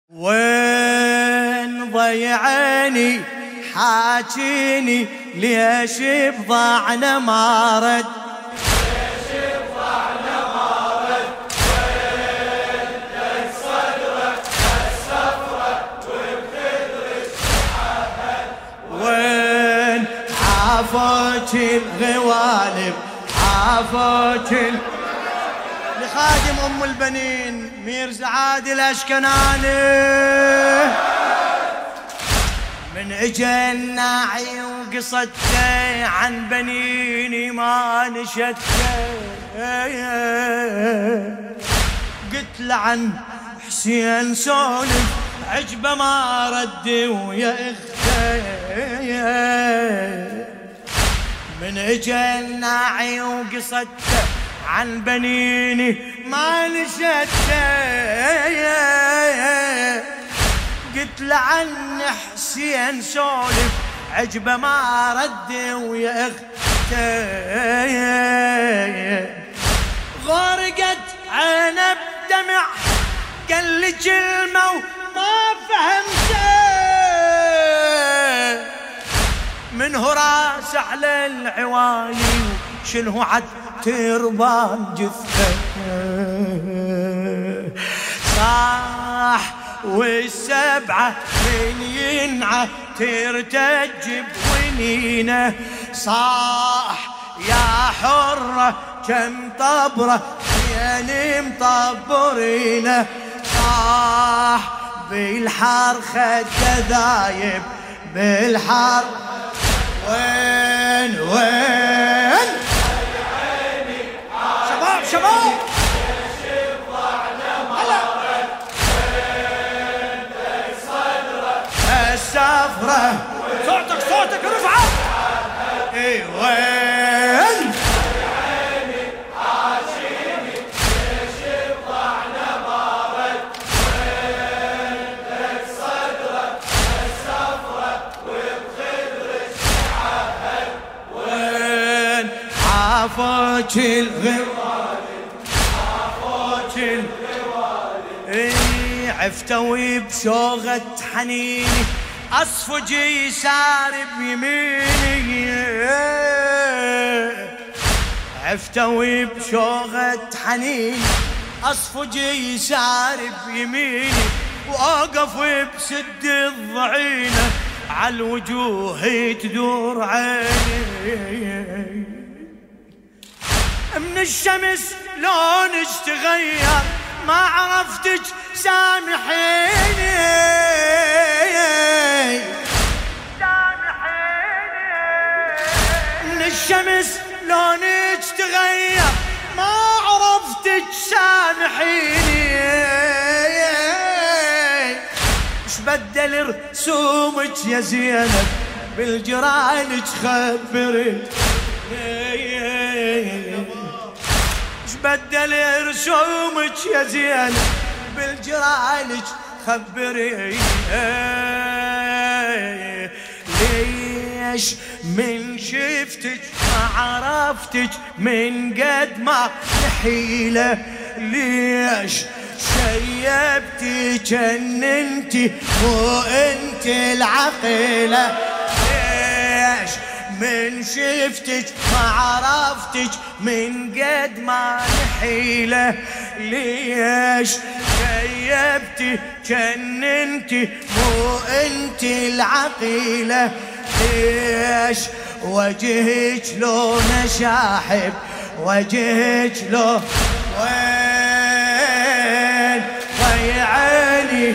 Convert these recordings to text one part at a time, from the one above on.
وين ضيعني حاجيني ليش بضاعنا ما رد وينك صدرك السفرة وبخدرك عهد وين عافوك الغوالب عافوك لخادم ام البنين ميرزا عادل الاشكناني من اجا الناعي وقصته عن بنيني ما نشته قلت له عن حسين سولف عجبه ما رد ويا اخته من اجا الناعي وقصته عن بنيني ما نشته قلت له عن حسين سولف عجبه ما رد ويا اخته غرقت عينه بدمع قال لي كلمه وما فهمته منه راس على العوالي شنو عد ترضى جثه صاح والسبعة من ينعى ترتج بونينه صاح يا حرة كم طبرة زين مطبرينه صاح بالحار خد ذايب بالحار وين شباب السفرة صوتك رفعه اي وين عيني عاشيني ليش بضاعنا بارد وينك صدرك السفرة وبخدرك عهد وين عافوك الغوالي عفتوي بشوغة حنيني أصفجي يسار بيميني عفتوي بشوغة حنيني أصفجي يسار بيميني وأقف بسد الضعينة عالوجوه تدور عيني من الشمس لونك تغير ما عرفتك سامحيني من الشمس لونك تغير ما عرفتك سامحيني اش بدل رسومك يا زينب بالجرانك خبري بدل رسومك يا زينب بالجرالك خبري ليش من شفتك ما عرفتك من قد ما نحيله ليش شيبتي جننتي مو انت العقيله ليش من شفتك ما عرفتك من قد ما نحيله ليش شيبتي جننتي مو انت العقيله ليش وجهك لون شاحب وجهك لون وين ضيعيني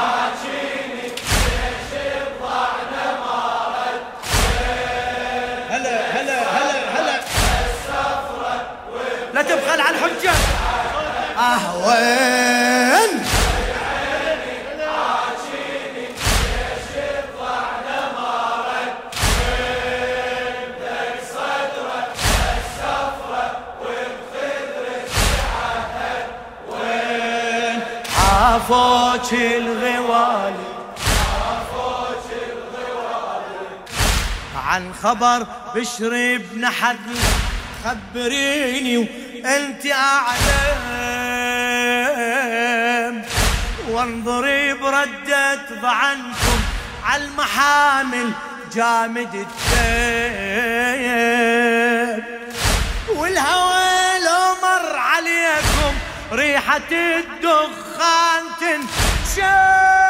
لا تبخل على الحجة وين عيني عاشيني ليش بضاعنا مارد وينك صدرك السفرة وبخدرك عهد وين عافوك الغوالي عن خبر بشر بن حدل خبريني وانت اعلم وانظري بردة ضعنكم عالمحامل جامد التيب، والهوى لو مر عليكم ريحة الدخان تنشب.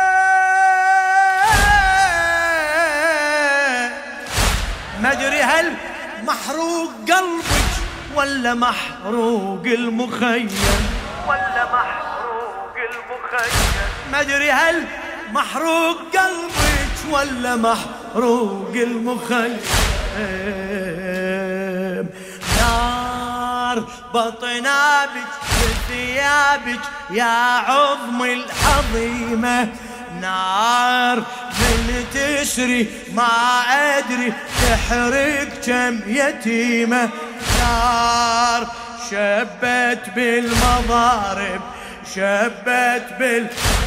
ما ادري هل محروق قلبك ولا محروق المخيم، ولا محروق المخيم. ما ادري هل محروق قلبك ولا محروق المخيم. نار بطنابك بثيابك يا عظم العظيمة، نار من تسري ما أدري تحرق كم يتيمة، نار شبت بالمضارب شبت بال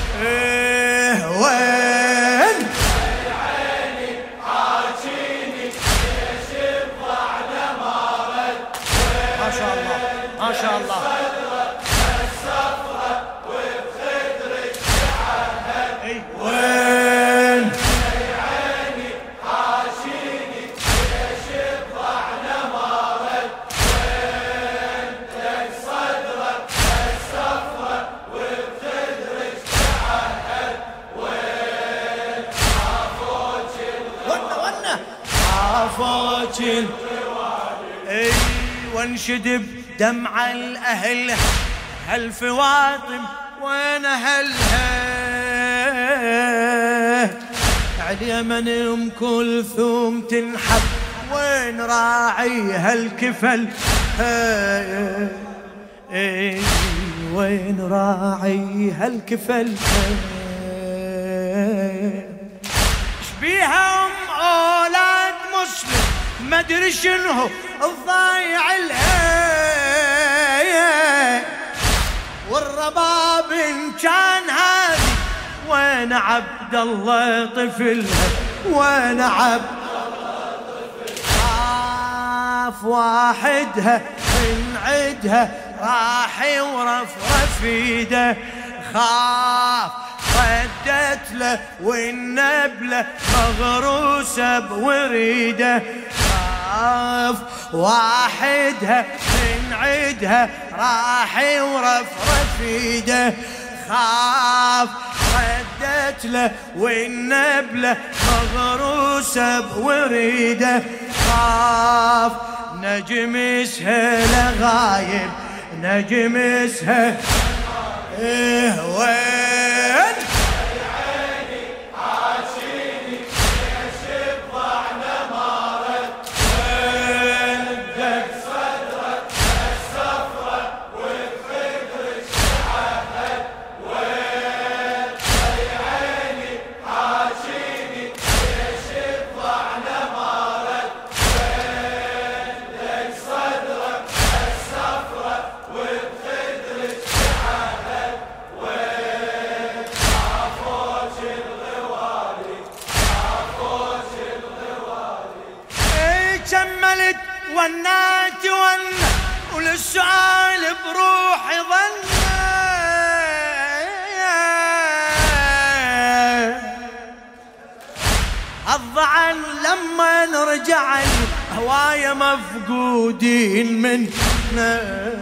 وين عيني عاشيني ليش الضعنة ما رد. ما شاء الله ما شاء الله. الصفرة وبخدرك تعهد. وين عيني عاشيني ليش الضعنة ما رد. وين لك صدرك الصفرة وبخدرك تعهد. وين عافوك ونا عافوك اي وانشدب دمع الاهل هالفواطم وين اهلها على من ام كلثوم تنحب وين راعي هالكفل وين راعي هالكفل شبيها ام اولاد مسلم ما ادري شنو الضايع الهي والرباب ان كان هادي وين عبد الله طفلها وين عبد الله طفلها خاف واحدها من عدها راح ورفرف ايده خاف ردت له والنبلة مغروسة بوريده خاف واحدها من عدها راح ورفرف ايده خاف ردت له والنبلة مغروسة بوريده خاف نجمسها لغايب نجمسها وين عيني عاشيني ليش الضعنة ما رد. وين لك صدرك الصفرة وبخدرك تعهد. وين عيني عاشيني ليش الضعنة ما رد. وين لك صدرك الصفرة وبخدرك تعهد. وين عافوك الغوالي عافوك الغوالي. كملت ونات وللسؤال بروحي ظن الضعن لما نرجع الهواية مفقودين منا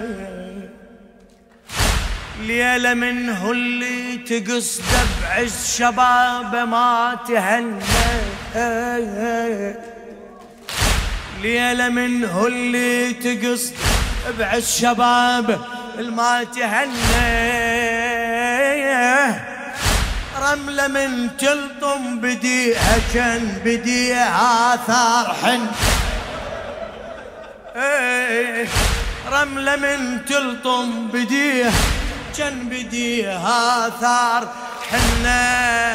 ليلة منه اللي تقصد بعز شبابه ما تهنى ليلة منه اللي تقصد بعز شبابه ما تهنى رملة من تلطم بديها كان بديها آثار حن رملة من تلطم بديها كان بديها آثار حنة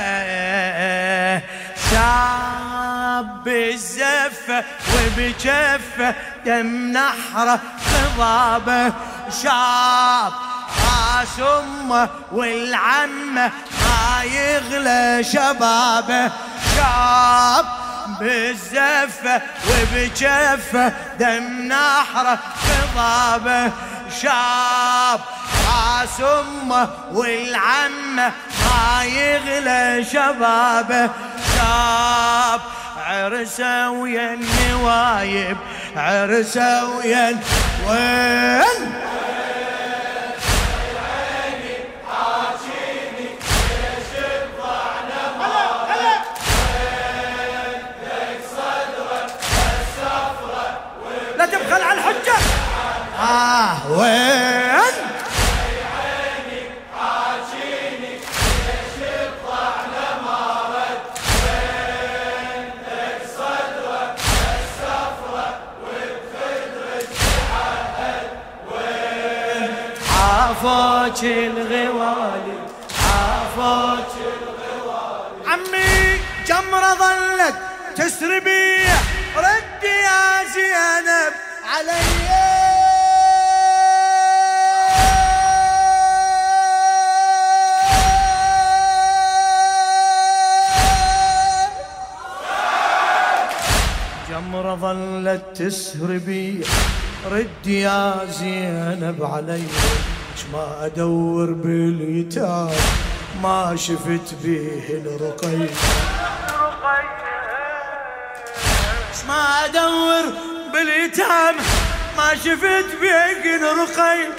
شاب بالزفة وبجفة دم نحره خضابه شاب راس امه والعمه ما يغلى شبابه شاب بالزفة وبجفة دم نحره خضابه شاب راس امه والعمه ما يغلى شبابه، شاب عرسه ويا النوايب، عرسه ويا وين لا تبخل على الحجة. وين عيني حاجيني ليش الطعنة ما رد، وين لك صدرك السفرة وبخدرك تحهد، وين عافوك الغوالي، عافوك الغوالي. عمي جمرة ظلت تسري بي، رد يا زينب علي. جمرة ظلت تسري بي، رد يا زينب علي. ما ادور باليتام ما شفت به الرقية، ما ادور باليتام ما شفت به الرقية،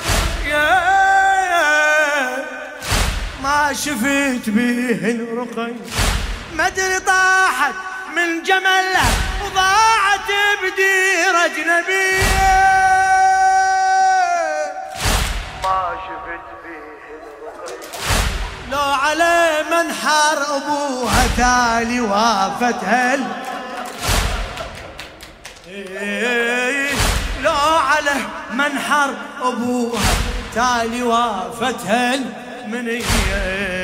ما شفت به الرقية. مدري طاحت من جملها وضاعت بدير اجنبيه، ما شفت به الرقية. لو على منحر ابوها تالي وافتها، لو على منحر ابوها تالي وافتها المنية.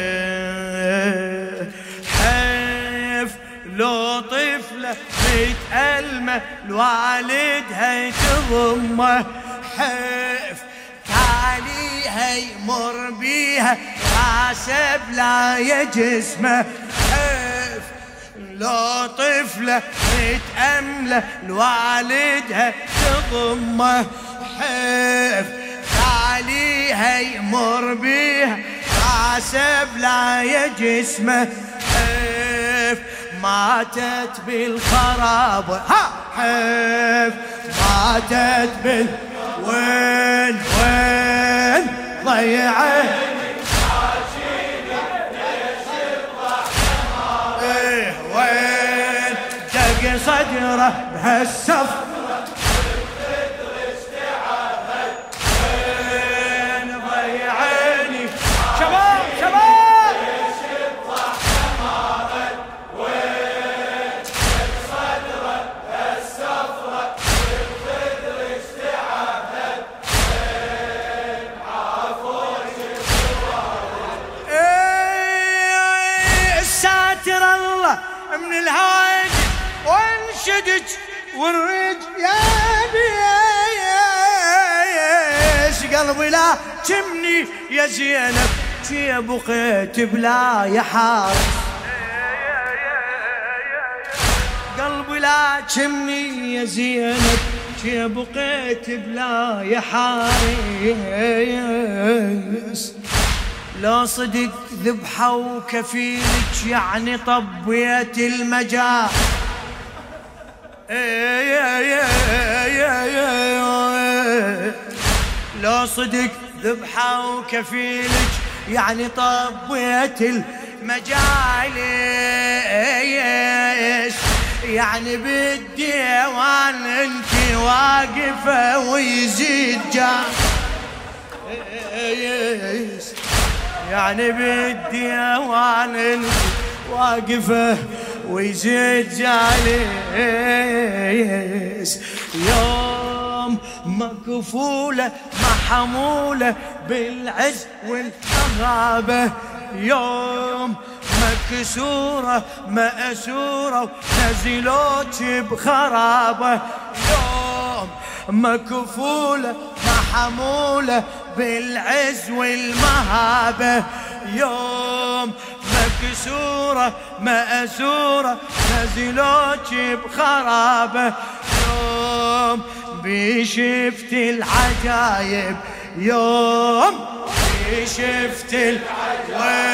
حيف لو طفلة متألمة لوالدها تضمه، حيف تاليها يمر بيها حاسب لا يا جسمه، حيف لو طفلة متأملة لوالدها تضمه، حيف تاليها يمر بيها حاسب لا يا جسمه، حيف ماتت بالخراب، حيف ماتت وين ضيعت وين دق صدره بهالسف، وين ضيعيني شباب شباب، وين دق صدره بهالسفرة والخدر اشتعبت، وين عافوك الساتر الله من الهواج وانشدج والرج يا بيش قلبي لا تمني يا زينب، يا بقيت بلا يا حارس، قلبي لا تمني يا زينب، يا بقيت بلا يا حارس. لو صدق ذبحة وكفيلك يعني طبيت المجال، لو صدق ذبحة وكفيلك يعني طبيت المجال، يعني بالديوان انت واقفة ويزيد جال، يعني بالديوان انت واقفة ويزيد جالس. يوم مكفولة محمولة بالعز والمهابة، يوم مكسورة مأسورة ونزلوك بخرابة، يوم مكفولة محمولة بالعز والمهابة، يوم مكسورة مأسورة نزلوك بخرابة، يوم بشفت العجايب، يوم شفت العجائب